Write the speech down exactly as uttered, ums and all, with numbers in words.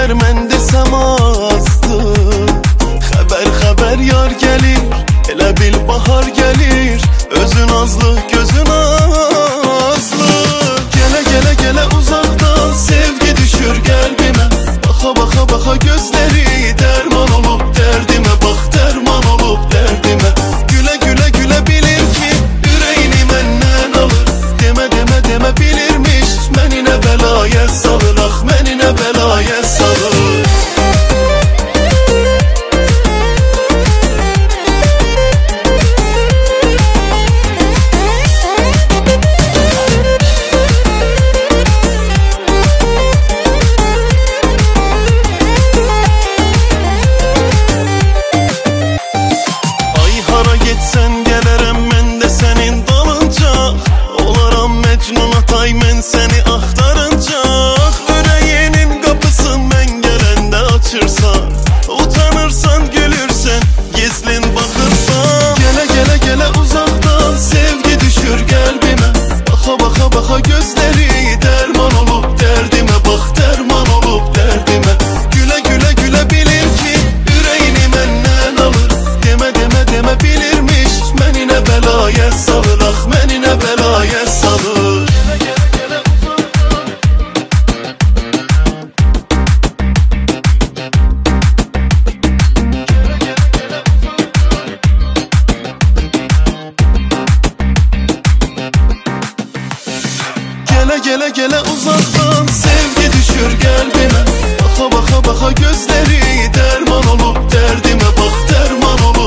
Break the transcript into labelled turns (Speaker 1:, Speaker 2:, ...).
Speaker 1: qədər mən desəm azdır. Xəbər xəbər yar gəlir, elə bil bahar gəlir. Özün azlı, gözün azlı. Gələ gələ gələ uzaqdan sevgi düşür qəlbimə. Baxa baxa baxa gözləri dərman olub dərdimə. Bax dərman olub dərdimə. Gülə gülə gülə bilir ki ürəyini məndən alır. Demə demə demə bilirmiş məni nə bəlaya salır. Ax məni nə bəlaya salır. Getsən gələrəm mən də sənin dalınca. Olaram Məcnun Atay mən səni axtarıncaq. Ürəyinin qapısı mən gələndə açırsan. Utanırsan, gülürsən, gizlin baxırsan. Gələ gələ gələ uzaqdan sevgi düşür qəlbimə. Baxa baxa baxa gözləri dərman olub dərdimə. Bax dərman olub dərdimə. Gülə gülə gülə bilir ki ürəyini məndən alır. Demə demə demə bilirmiş məni nə bəlaya salır. Ax məni nə bəlaya salır. Gələ gələ gələ uzaqdan sevgi düşür qəlbimə. Baxa baxa baxa gözləri dərman olub dərdimə. Bax dərman olub